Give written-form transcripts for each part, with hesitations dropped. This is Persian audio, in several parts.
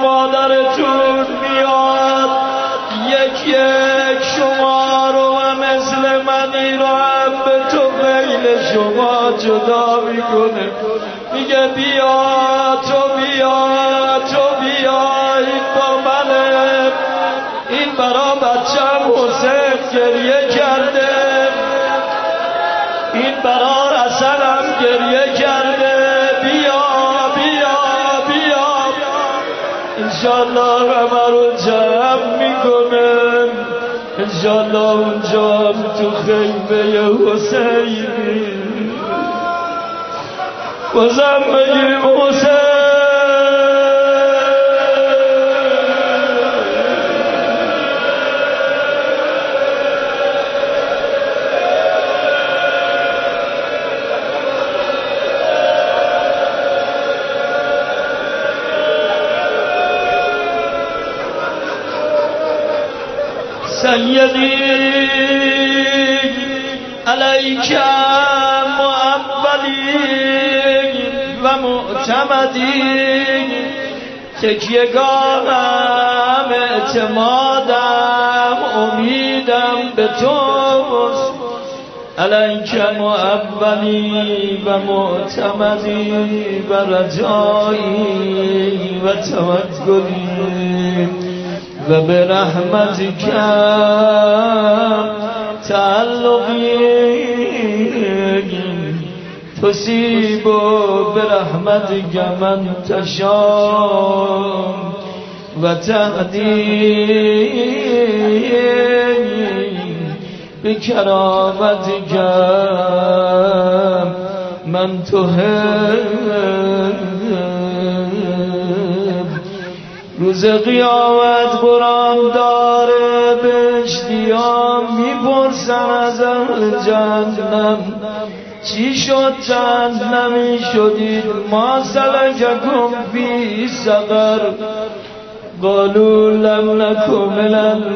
مادرتون میاد یک یک شما رو و مثل منی رو هم به تو میل شما جدا میکنه. میگه بیا تو بیا تو بیا، این با منه. این برا بچم حسین گریه کرده، این برا رسنم گریه کرده. بیا بیا بیا، انشالله همه رو جمع میکنم، انشالله اونجا تو خیمه حسینی بازم بگیم حسین. سیدی علیک معولی و معتمدی، تکیهگاهم اعتمادم امیدم به توست. علیک معولی و معتمدی و رجایی و توکلی و به رحمتک تعلقی تصیب به رحمتک من تشاء و تهدی به کرامتک من تحب. روز قیامت قرآن داره بهشتیان میپرسن از اهل جهنم چی شد جهنمی شدید؟ ما سلککم فی سقر؟ قالوا لم نک من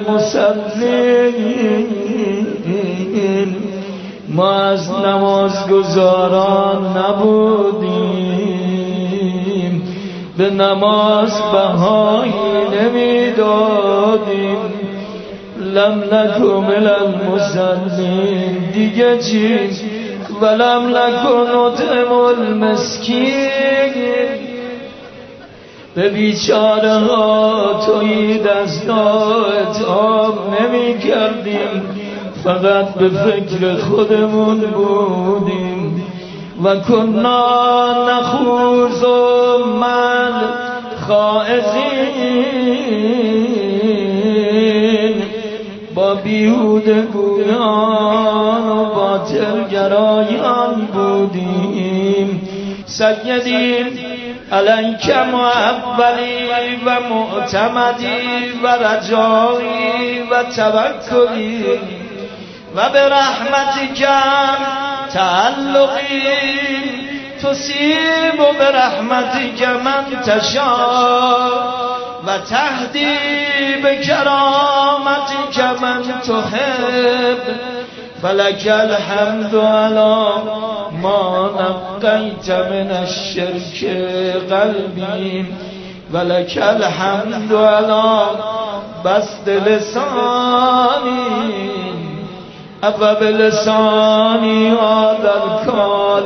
المصلین، ما از نمازگزاران نبودیم، به نماز بهایی نمیدادیم. لم نک من المصلین دیگه چی؟ ولم نک نطعم المسکین، به بیچاره ها توی دستا اطعام نمی کردیم، فقط به فکر خودمون بودیم. و کنا نخوض من خائضین، با بیهوده گویان و باطل گرایان بودیم. سیدی علیک معولی و معتمدی و رجایی و توکلی و به رحمتک تعلقی تصیب به رحمتک من تشاء و تهدی به کرامتک من تحب. فلک الحمد علی ما نقیت من الشرک قلبی ولک الحمد علی بسط لسانی ابا بلسانی هذا الکال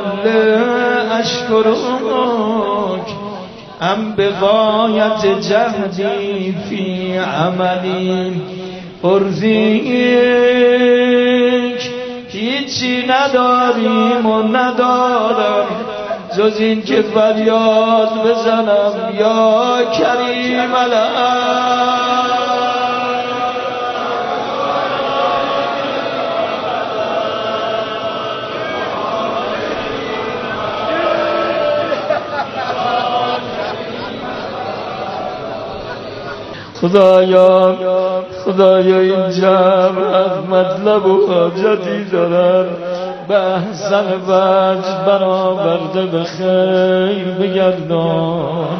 اشکرک ام بغایت جهدی فی عملی ارضیک. هیچی نداریم و ندارم جز این که فریاد بزنم یا کریم الان. خدایا این جمع از مطلب و حاجتی دارن، به احسن وجه برآورده به خیر بگردان.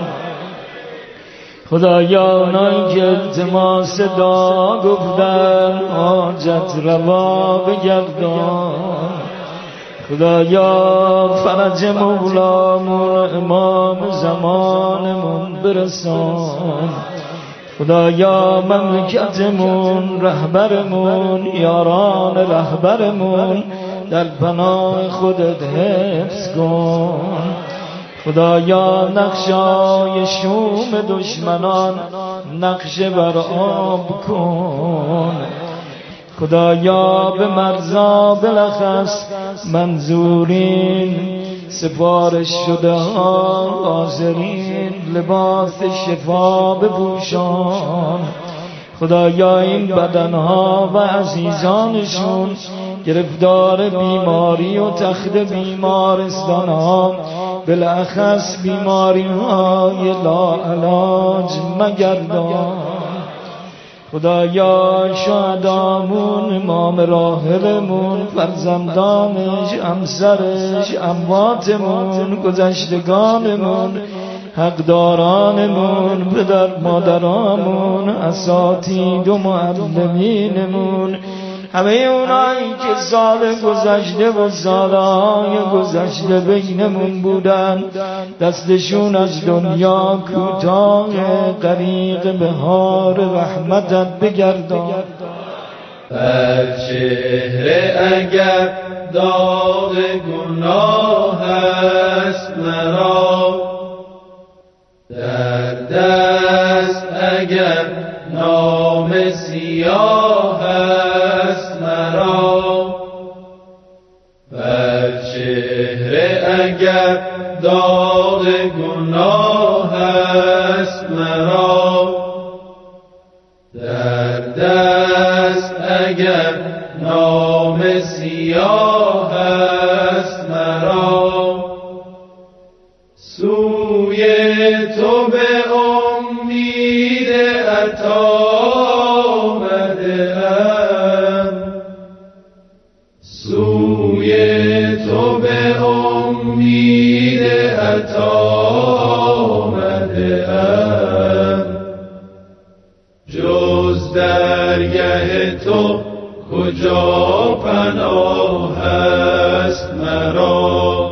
خدایا اونایی که التماس دعا گفتن حاجت روا بگردان. خدایا فرج مولامون امام زمانمون برسان. خدایا مملکتمون رهبرمون یاران رهبرمون در پناه خودت حفظ کن. خدایا نقشای شوم دشمنان نقشه بر آب کن. خدایا به مرزا بلخص منظورین سفارش شده ها حاضرین لباس شفا بپوشان. خدایا این بدنها و عزیزانشون گرفتار بیماری و تخت بیمارستان ها بالاخص بیماری های لاعلاج مگردان. خدایا شهدامون امام راحلمون فرزندانش همسرش امواتمون گذشتگانمون حقدارانمون پدر مادرامون اساتید و معلمینمون همه اونایی که سال گذشته و سالهای گذشته بینمون بودن دستشون از دنیا کوتاه غریق بهار رحمتت بگردان. بر چهره اگر داغ گناه است مرا، در دست اگر نام سیاه است مرا، بر چهره اگر داغ گناه است مرا، در دست اگر نام سیاه است مرا، سوی تو به امید عطا آمده‌ام، سوی تو به امید عطا آمده‌ام، جز درگه تو کجا پناه است مرا،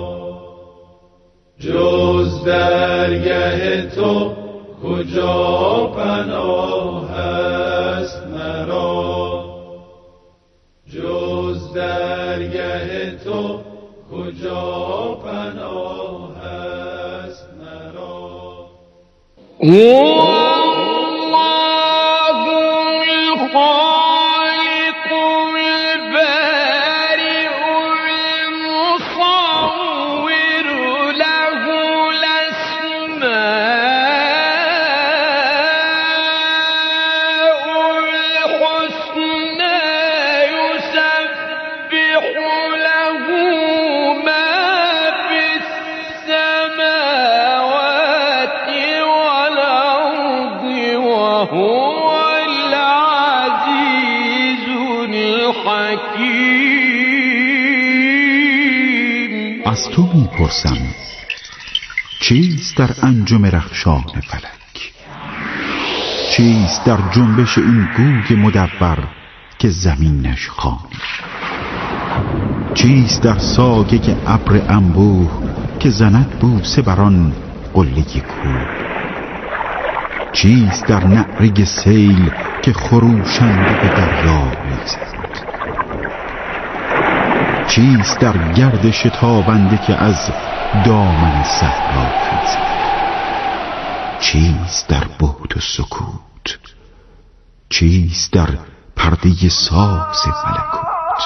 جز درگه تو کجا پناه است مرا، جز درگه تو کجا پناه است مرا. از تو میپرسم چیست در انجم رخشان فلک؟ چیست در جنبش این گوی مدور که زمینش خانی؟ چیست در ساگه ابر انبوه که زند بوسه بر آن قله کوه؟ چیست در نعره سیل که خروشنده به دریا میزد؟ چیست در گرد شتابنده که از دامن صحرا خیزد؟ چیست در بعد و سکوت؟ چیست در پرده ساز ملکوت؟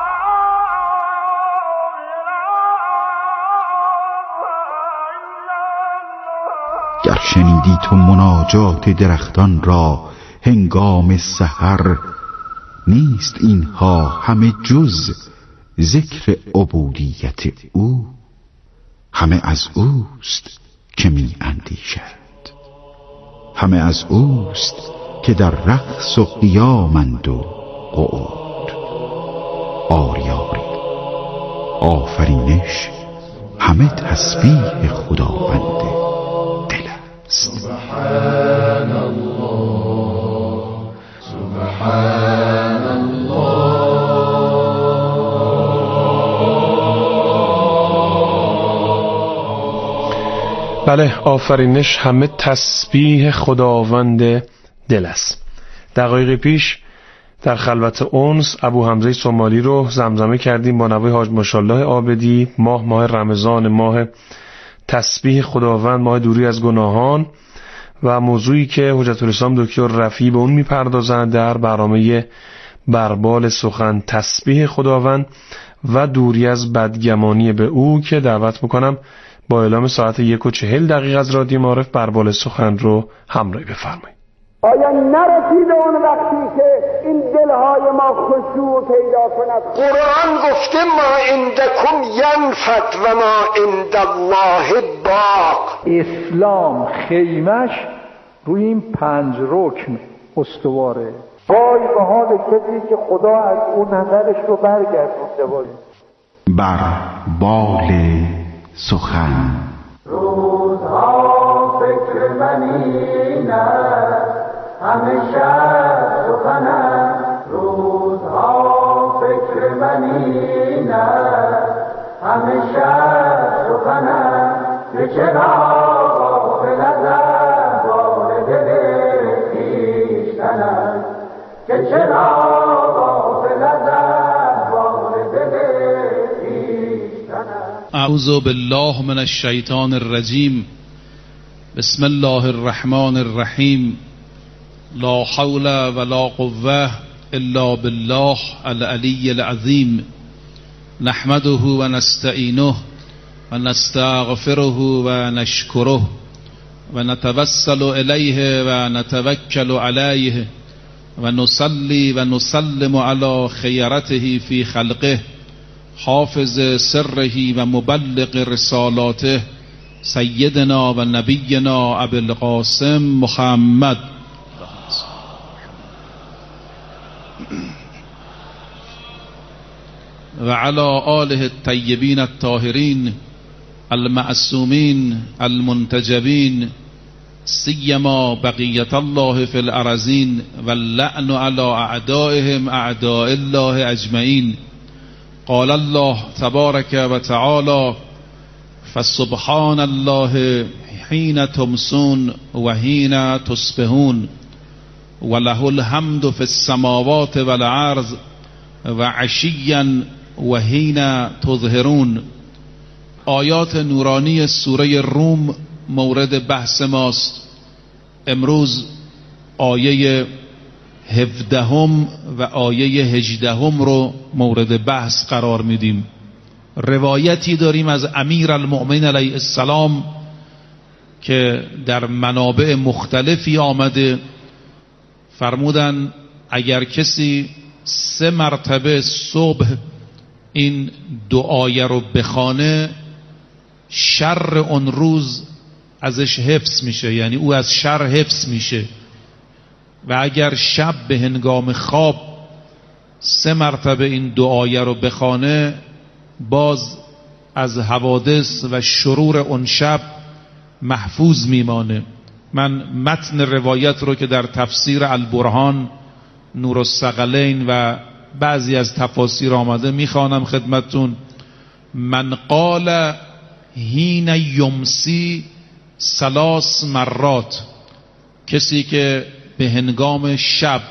گر شنیدی تو مناجات درختان را هنگام سحر، نیست اینها همه جز ذکر عبودیت او، همه از اوست که می اندیشد، همه از اوست که در رقص و قیامند و قعود. آری آری آفرینش همه تسبیح خداوند دل است. سبحان الله سبحان الله بله، آفرینش همه تسبیح خداوند دل است. دقایقی پیش در خلوت انس ابو حمزه سومالی رو زمزمه کردیم با نوای حاج ماشاءالله عابدی. ماه رمضان، ماه تسبیح خداوند، ماه دوری از گناهان و موضوعی که حجت الاسلام دکتر رفیعی به اون میپردازند در برنامه بربال سخن، تسبیح خداوند و دوری از بدگمانی به او، که دعوت میکنم با اعلام ساعت 1:40 از رادیو معارف بربال سخن رو همراهی بفرمایید. آیا نرسیده اون وقتی که این دلهای ما خشوع پیدا کند؟ قرآن گفته ما عندکم ینفد و ما عند الله باق. اسلام خیمش روی این 5 رکن استواره. وای به حال کسی که خدا از اون نظرش رو برگردونده باشه. بربال سخن. روزها فکر منی نه همیشه سخنم، روزها فکر منی نه همیشه سخنم، که چرا غافل از احوال دل خویشتنم، که چرا غافل از احوال دل خویشتنم. اعوذ بالله من الشیطان الرجیم. بسم الله الرحمن الرحیم. لا حول ولا قوة الا بالله العلی العظیم. نحمده و نستعینه و نستغفره و نشکره و نتوسل الیه و نتوکل علیه و نصلی و نسلم علی خیرته فی خلقه حافظ سره و مبلغ رسالاته سیدنا و نبینا ابی القاسم محمد و علی آله الطیبین الطاهرین المعصومین المنتجبین، سیما بقیت الله فی الارضین و اللعن علی اعدائهم اعداء الله اجمعین. قال الله تبارک و تعالی فسبحان الله حین تمسون و حین تصبحون و له الحمد فی السماوات والارض و عشیا و حین تظهرون. آیات نورانی سوره روم مورد بحث ماست. امروز آیه 17 و آیه 18 رو مورد بحث قرار میدیم. روایتی داریم از امیر المؤمنین علیه السلام که در منابع مختلفی آمده، فرمودن اگر کسی 3 مرتبه صبح این دعای رو بخوانه شر اون روز ازش حفظ میشه، یعنی او از شر حفظ میشه. و اگر شب به هنگام خواب 3 مرتبه این دعای رو بخوانه باز از حوادث و شرور اون شب محفوظ میمانه. من متن روایت رو که در تفسیر البرهان، نور الثقلین و بعضی از تفاسیر آمده میخوانم خدمتتون. من قال حین یمسی 3 مرات، کسی که به هنگام شب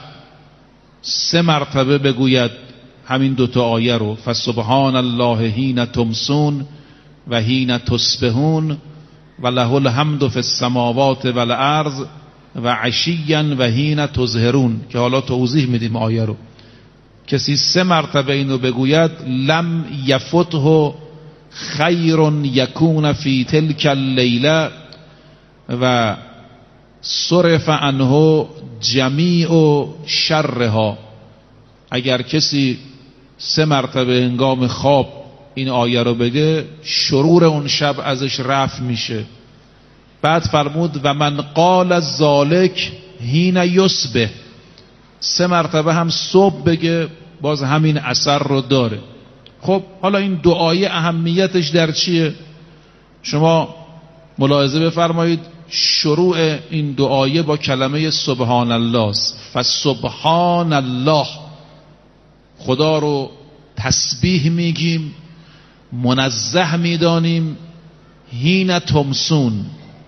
3 مرتبه بگوید همین 2 آیه رو، فسبحان الله حین تمسون و حین تصبحون و له الحمد فی السماوات والارض و عشیا و حین تظهرون، که حالا توضیح میدیم آیه رو. کسی 3 مرتبه اینو بگوید لم یفته خیر یکون فی تلک اللیله و صرف عنه جمیع شرها. اگر کسی 3 مرتبه هنگام خواب این آیه رو بگه شرور اون شب ازش رفع میشه. بعد فرمود و من قال ذالک حین یصبح، 3 مرتبه هم صبح بگه باز همین اثر رو داره. خب حالا این دعای اهمیتش در چیه؟ شما ملاحظه بفرمایید شروع این دعایه با کلمه سبحان الله است. فسبحان الله، خدا رو تسبیح میگیم، منزه میدانیم. حین تمسون،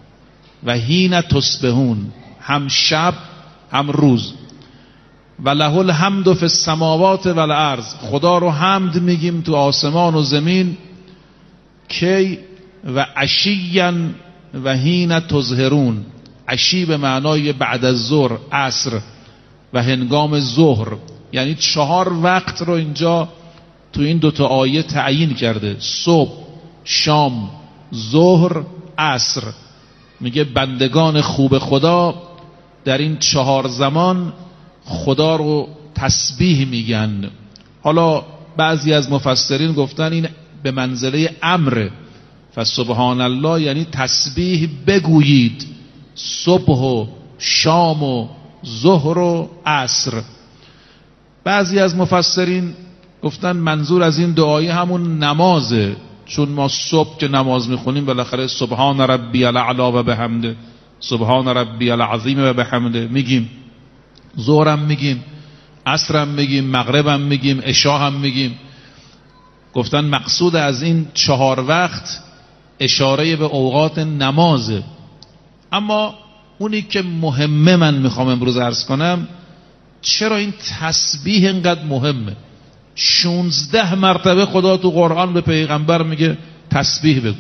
و حین تصبحون، هم شب هم روز. و له الحمد فی السماوات و الارض، خدا رو حمد میگیم تو آسمان و زمین. کی؟ و عشیا و حین تظهرون، عشی به معنای بعد از ظهر، عصر و هنگام ظهر، یعنی 4 وقت رو اینجا تو این 2 آیه تعیین کرده: صبح، شام، ظهر، عصر. میگه بندگان خوب خدا در این 4 زمان خدا رو تسبیح میگن. حالا بعضی از مفسرین گفتن این به منزله امر، فسبحان الله یعنی تسبیح بگویید صبح و شام و ظهر و عصر. بعضی از مفسرین گفتن منظور از این 2 آیه همون نمازه، چون ما صبح که نماز میخونیم بالاخره سبحان ربی الاعلی و بحمده، سبحان ربی العظیم و بحمده میگیم، ظهرم میگیم، عصرم میگیم، مغربم میگیم، عشا هم میگیم. گفتن مقصود از این 4 وقت اشاره به اوقات نمازه. اما اونی که مهمه من میخوام امروز عرض کنم، چرا این تسبیح اینقدر مهمه. 16 مرتبه خدا تو قرآن به پیغمبر میگه تسبیح بگو.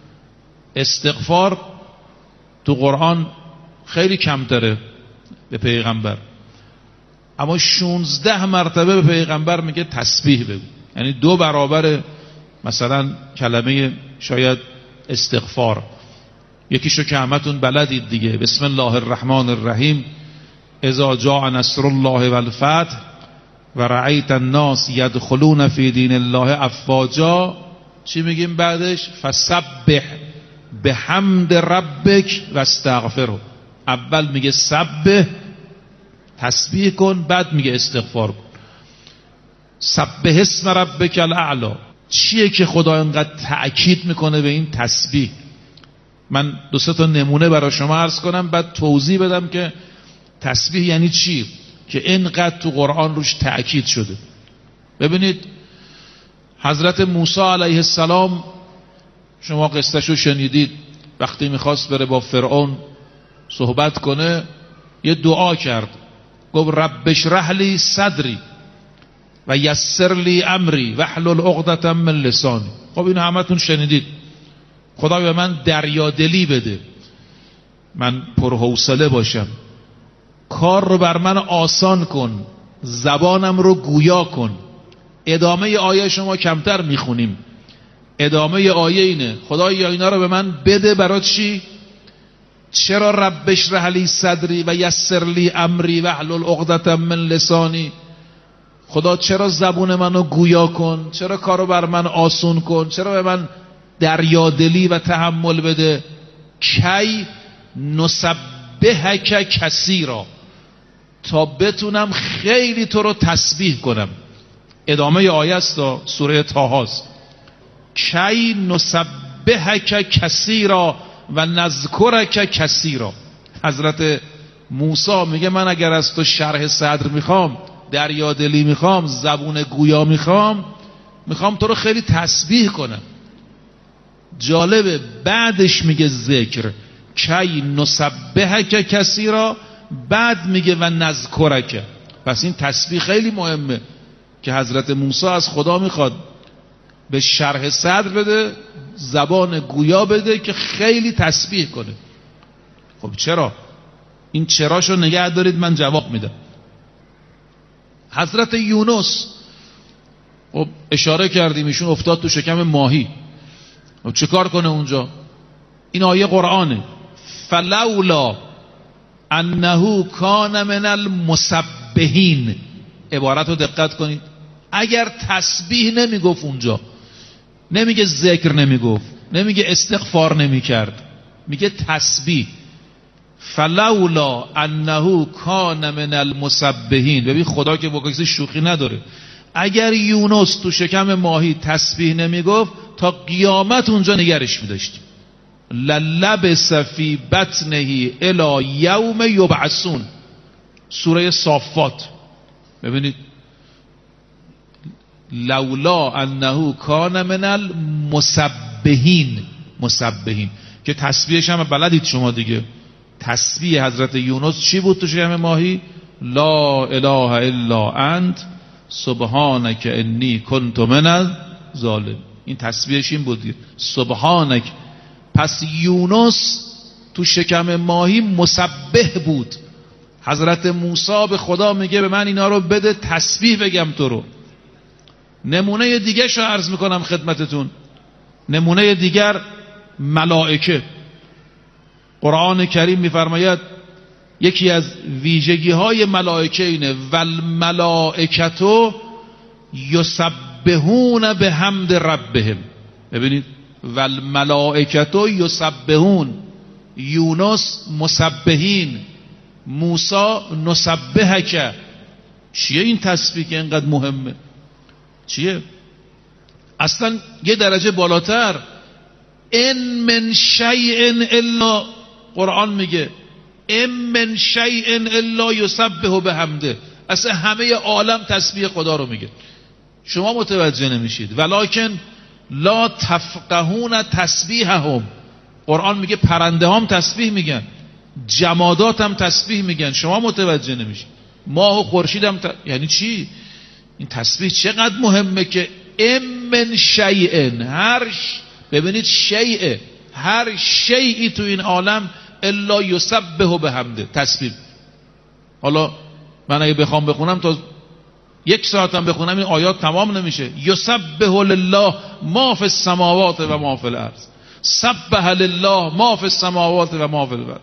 استغفار تو قرآن خیلی کمتره به پیغمبر، اما 16 مرتبه به پیغمبر میگه تسبیح بگو، یعنی 2 برابر مثلا کلمه شاید استغفار. یکیشو که همتون بلدید دیگه، بسم الله الرحمن الرحیم، اذا جاء نصر الله والفتح و رأیت الناس یدخلون فی دین الله افواجا. چی میگیم بعدش؟ فسبح بحمد ربک و استغفره. اول میگه سبح، تسبیح کن، بعد میگه استغفار کن. سبح اسم ربک الاعلی. چیه که خدا اینقدر تأکید میکنه به این تسبیح؟ من 2-3 تا نمونه برای شما عرض کنم، بعد توضیح بدم که تسبیح یعنی چی که اینقدر تو قرآن روش تأکید شده. ببینید حضرت موسی علیه السلام، شما قصهشو شنیدید، وقتی میخواست بره با فرعون صحبت کنه یه دعا کرد، گفت رب اشرح لی صدری و یسر لی امری واحلل عقدة من لسانی. خب اینو همتون شنیدید. خدا به من دریادلی بده، من پرحوصله باشم، کار رو بر من آسان کن، زبانم رو گویا کن. ادامه آیه شما کمتر میخونیم، ادامه آیه اینه خدایا اینا رو به من بده. برای چی؟ چرا رب اشرح لی صدری و یسر لی امری واحلل عقدة من لسانی؟ خدا چرا زبون منو گویا کن، چرا کارو بر من آسون کن، چرا به من دریادلی و تحمل بده. کی نسبحک کثیرا، تا بتونم خیلی تو رو تسبیح کنم. ادامه آیه است، سوره طه است. کی نسبحک کثیرا و نذکرک کثیرا. حضرت موسی میگه من اگر از تو شرح صدر میخوام، دریادلی میخوام، زبون گویا میخوام تو رو خیلی تسبیح کنم. جالبه بعدش میگه ذکر، کی نسبحک کثیرا، بعد میگه و نذکرک. پس این تسبیح خیلی مهمه که حضرت موسی از خدا میخواد به شرح صدر بده، زبان گویا بده که خیلی تسبیح کنه. خب چرا؟ این چراشو نگه دارید، من جواب میدم. حضرت یونس، خب اشاره کردیم ایشون افتاد تو شکم ماهی. خب چه کار کنه اونجا؟ این آیه قرآنه. فلولا انه کان من المسبحین. عبارت رو دقت کنید. اگر تسبیح نمیگفت اونجا، نمیگه ذکر نمیگفت، نمیگه استغفار نمیکرد، میگه تسبیح. فلولا انه کان من المسبحین. ببین خدا که با کسی شوخی نداره. اگر یونس تو شکم ماهی تسبیح نمیگفت، تا قیامت اونجا نگرش میداشتیم. للبس فی بطنه الی یوم یبعثون. سوره صافات. ببینید لولا انه کان من المسبحین. مسبحین که تسبیحش هم بلدید شما دیگه. تسبیح حضرت یونس چی بود تو شکم ماهی؟ لا اله الا انت سبحانک انی کنت من الظالمین. این تسبیحش این بود، سبحانک. پس یونس تو شکم ماهی مسبح بود. حضرت موسی به خدا میگه به من اینا رو بده تسبیح بگم تو رو. نمونه دیگه شو عرض میکنم خدمتتون. نمونه دیگر ملائکه. قرآن کریم میفرماید یکی از ویژگی های ملائکه اینه والملائکتو یسبحون بحمد ربهم. ببینید والملائکتو یسبحون، یونس مسبحین، موسی نسبحک. چیه این تسبیح که اینقدر مهمه؟ چیه؟ اصلا یه درجه بالاتر، ان من شیء الا، قرآن میگه ان من شیء الا یسبح بحمده. اصلا همه عالم تسبیح خدا رو میگه، شما متوجه نمیشید. ولکن لا تفقهون تسبیحهم. قرآن میگه پرنده هم تسبیح میگن، جمادات هم تسبیح میگن، شما متوجه نمیشید. ماه و خورشید هم یعنی چی؟ این تسبیح چقدر مهمه که ام من شیء، ببینید شیء، هر شیئی تو این عالم الا یسبح بحمده، تسبیح. حالا من اگه بخوام بخونم تا 1 ساعت هم بخونم این آیات تمام نمیشه. یسبح لله ما فی السماوات و ما فی الارض، سبح لله ما فی السماوات و ما فی الارض.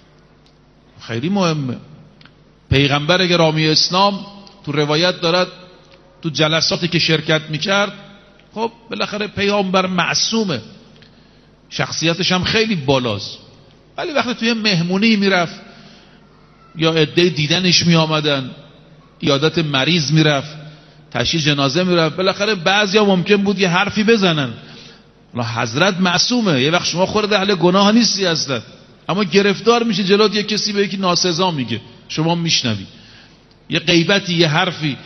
خیلی مهمه. پیغمبر گرامی اسلام تو روایت دارد تو جلساتی که شرکت میکرد، خب بالاخره پیامبر معصومه، شخصیتش هم خیلی بالاست، ولی وقتی توی مهمونی میرفت یا عده دیدنش میآمدن، عیادت مریض میرفت، تشییع جنازه میرفت، بالاخره بعضیا ممکن بود یه حرفی بزنن. حضرت معصومه، یه وقت شما خورده اهل گناه نیستی اصلا، اما گرفتار میشه جلوت یه کسی به یکی ناسزا میگه، شما میشنوی یه غیبتی، یه حرفی.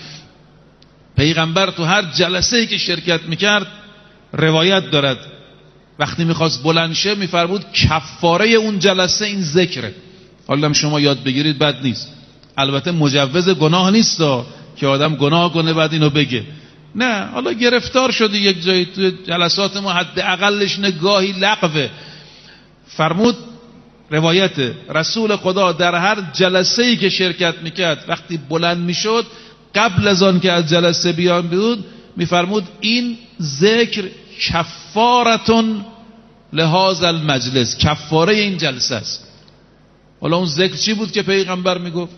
پیغمبر تو هر جلسه‌ای که شرکت میکرد روایت دارد وقتی میخواست بلند شه میفرمود کفاره اون جلسه این ذکره. حالا شما یاد بگیرید بد نیست، البته مجوز گناه نیست که آدم گناه کنه بعد اینو بگه، نه. حالا گرفتار شدی یک جایی تو جلسات ما، حداقلش نگاهی لغوه. فرمود روایت رسول خدا در هر جلسه‌ای که شرکت میکرد وقتی بلند میشد قبل از آن که از جلسه بیان بود میفرمود این ذکر کفارتون لهذا المجلس، کفاره این جلسه است. حالا اون ذکر چی بود که پیغمبر میگفت؟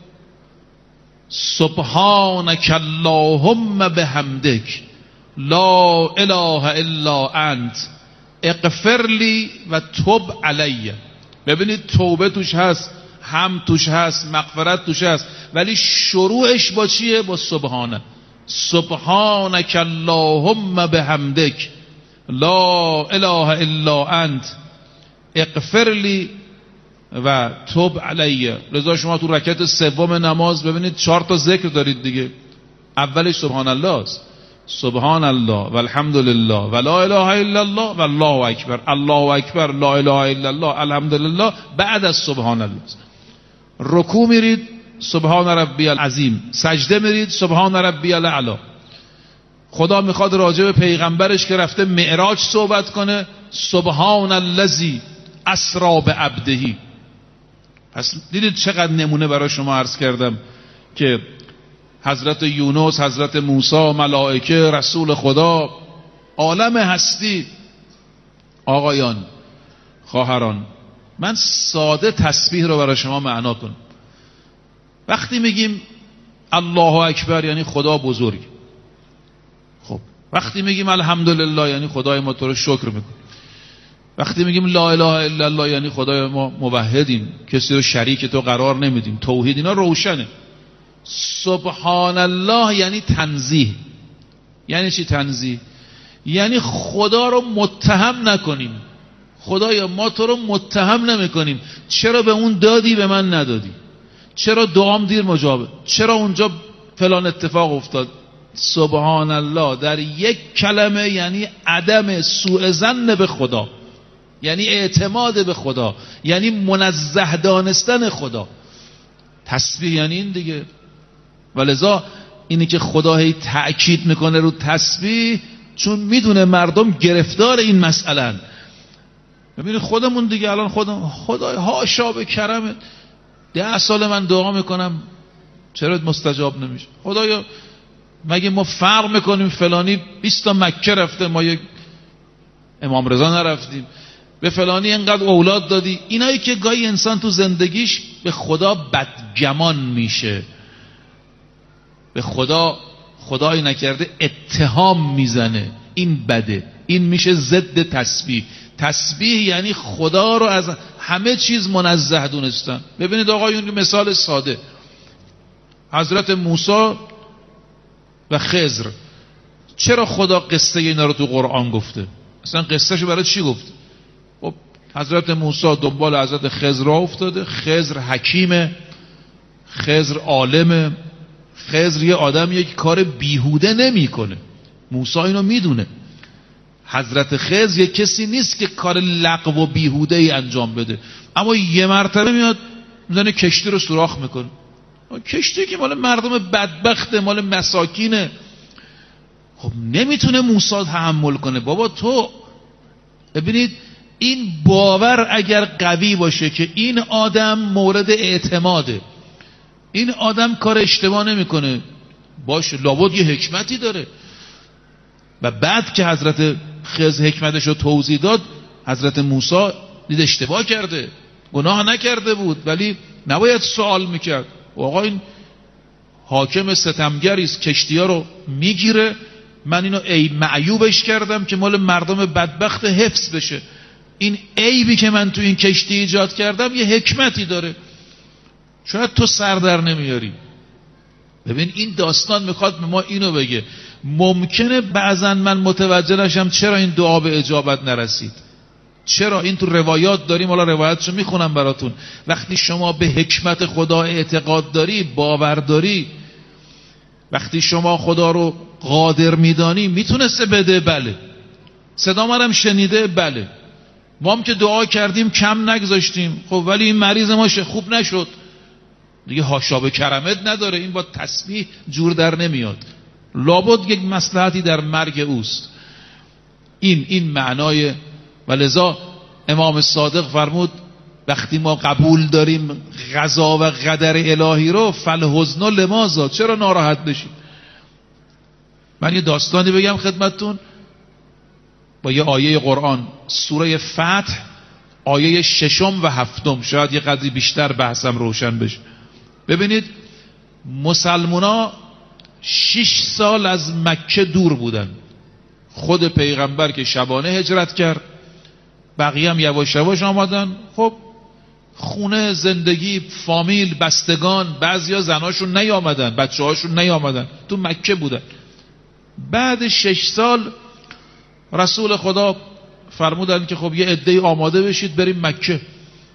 سبحانك اللهم بحمدک لا اله الا انت اغفر لی و تب علی. ببینید توبه توش هست، هم توش هست، مغفرت توش هست، ولی شروعش با چیه؟ با سبحانه. سبحانك اللهم بحمدک لا اله الا انت اغفر لی و تب علی. لذا شما تو رکعت سوم نماز ببینید 4 تا ذکر دارید دیگه. اولش سبحان الله است، سبحان الله و الحمد لله و لا اله الا الله و الله اکبر، الله اکبر، لا اله الا الله، الحمد لله. بعد از سبحان الله رکوع میرید سبحان ربی العظیم، سجده میرید سبحان ربی الاعلی. خدا میخواد راجع به پیغمبرش که رفته معراج صحبت کنه، سبحان الذی اسری بعبده. پس دیدید چقدر نمونه برای شما عرض کردم که حضرت یونس، حضرت موسی، ملائکه، رسول خدا، عالم هستی. آقایان، خواهران، من ساده تسبیح رو برای شما معنا کنم. وقتی میگیم الله اکبر یعنی خدا بزرگ. خب وقتی میگیم الحمدلله یعنی خدای ما تو رو شکر میکنه. وقتی میگیم لا اله الا الله یعنی خدای ما موحدیم، کسی رو شریک تو قرار نمیدیم، توحید. اینا روشنه. سبحان الله یعنی تنزیه. یعنی چی تنزیه؟ یعنی خدا رو متهم نکنیم. خدایا ما تو رو متهم نمی کنیم، چرا به اون دادی به من ندادی، چرا دعام دیر مجابه، چرا اونجا فلان اتفاق افتاد. سبحان الله در یک کلمه یعنی عدم سوء ظن به خدا. یعنی اعتماد به خدا، یعنی منزه دانستن خدا. تسبیح یعنی این دیگه. ولذا اینی که خدا هی تأکید میکنه رو تسبیح، چون میدونه مردم گرفتار این مسئله‌ان. ببینید خودمون دیگه الان خدای هاشا به کرمت 10 سال من دعا میکنم چرا مستجاب نمیشه؟ خدایا مگه ما فرق میکنیم فلانی 20 تا مکه رفته ما یک امام رضا نرفتیم، به فلانی انقدر اولاد دادی؟ اینایی که گاهی انسان تو زندگیش به خدا بدگمان میشه، به خدایی نکرده اتهام میزنه، این بده. این میشه ضد تسبیح. تسبیح یعنی خدا رو از همه چیز منزه دونستن. ببینید آقایون مثال ساده، حضرت موسی و خضر، چرا خدا قصه اینا رو تو قرآن گفته؟ اصلا قصهشو برای چی گفته؟ خب حضرت موسی دنبال حضرت خضر افتاده، خضر حکیمه، خضر عالمه، خضر یه آدم یک کار بیهوده نمیکنه. موسی اینو میدونه. حضرت خضر یک کسی نیست که کار لغو و بیهوده ای انجام بده، اما یه مرتبه میاد میزنه کشتی رو سوراخ میکنه. کشتی که مال مردم بدبخته، مال مساکینه. خب نمیتونه موسی تحمل کنه. بابا تو ببینید این باور اگر قوی باشه که این آدم مورد اعتماده، این آدم کار اشتباه نمیکنه، باشه لابد یه حکمتی داره. و بعد که حضرت خضر حکمتش رو توضیح داد، حضرت موسی دید اشتباه کرده، گناه نکرده بود ولی نباید سوال میکرد. آقا این حاکم ستمگریست، کشتی‌ها رو میگیره، من اینو معیوبش کردم که مال مردم بدبخت حفظ بشه. این عیبی که من تو این کشتی ایجاد کردم یه حکمتی داره، شاید تو سر در نمیاری. ببین این داستان میخواد به ما اینو بگه. ممکنه بعضا من متوجه نشم چرا این دعا به اجابت نرسید، چرا. این تو روایات داریم، حالا روایتشو میخونم براتون. وقتی شما به حکمت خدا اعتقاد داری، باور داری، وقتی شما خدا رو قادر میدانی، میتونسته بده، بله. صدا منم شنیده، بله. ما هم که دعا کردیم کم نگذاشتیم، خب ولی این مریض ما خوب نشد دیگه. حاشا به کرمت نداره، این با تسبیح جور در نمیاد، لابد یک مصلحتی در مرگ اوست. این معنای. ولذا امام صادق فرمود وقتی ما قبول داریم قضا و قدر الهی رو، فالحزن لماذا، چرا ناراحت بشید؟ من یه داستانی بگم خدمتتون با یه آیه قرآن، سوره فتح آیه 6 و 7، شاید یه قدری بیشتر بحثم روشن بشه. ببینید مسلمونا 6 سال از مکه دور بودن. خود پیغمبر که شبانه هجرت کرد، بقیه هم یواش یواش آمدن. خب خونه، زندگی، فامیل، بستگان، بعضیا زناشون نیامدن، بچه هاشون نیامدن، تو مکه بودن. بعد 6 سال رسول خدا فرمودن که خب یه عده‌ای آماده بشید بریم مکه،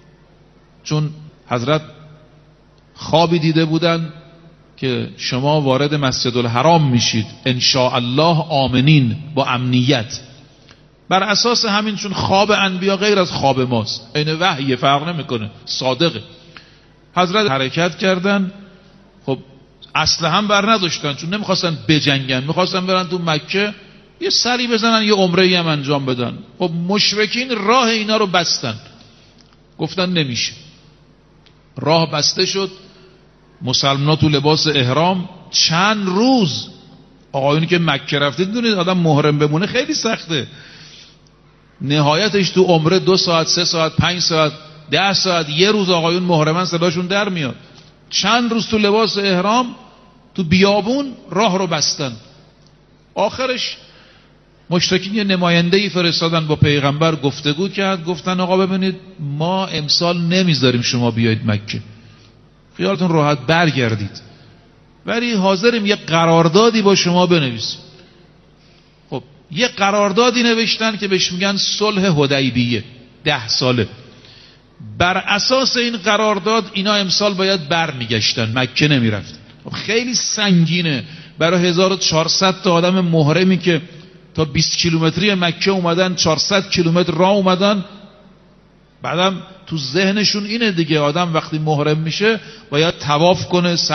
چون حضرت خوابی دیده بودن که شما وارد مسجد الحرام میشید ان شاء الله آمنین، با امنیت. بر اساس همین، چون خواب انبیا غیر از خواب ماست، این وحی فرق نمیکنه، صادقه. حضرت حرکت کردن. خب اصلا هم بر نداشتن، چون نمیخواستن بجنگن، میخواستن برن تو مکه یه سری بزنن، یه عمره‌ای هم انجام بدن. خب مشرکین راه اینا رو بستن، گفتن نمیشه. راه بسته شد. مسلمان‌ها تو لباس احرام چند روز، آقایونی که مکه رفتید دونید آدم محرم بمونه خیلی سخته. نهایتش تو عمره 2 ساعت، 3 ساعت، 5 ساعت، 10 ساعت، یه روز آقایون محرمن صداشون در میاد. چند روز تو لباس احرام تو بیابون راه رو بستن. آخرش مشرکین یه نماینده‌ای فرستادن با پیغمبر، گفتگو کرد. گفتن آقا ببینید ما امسال نمیذاریم شما بیایید مکه، خیالتون راحت برگردید، ولی حاضریم یه قراردادی با شما بنویسیم. خب یه قراردادی نوشتن که بهش میگن صلح حدیبیه، 10 ساله. بر اساس این قرارداد اینا امسال باید برمیگشتن، مکه نمیرفتن. خیلی سنگینه برای 1400 تا آدم محرمی که تا 20 کیلومتری مکه اومدن، 400 کیلومتر راه اومدن، بعدم تو ذهنشون اینه دیگه، آدم وقتی محرم میشه باید طواف کنه،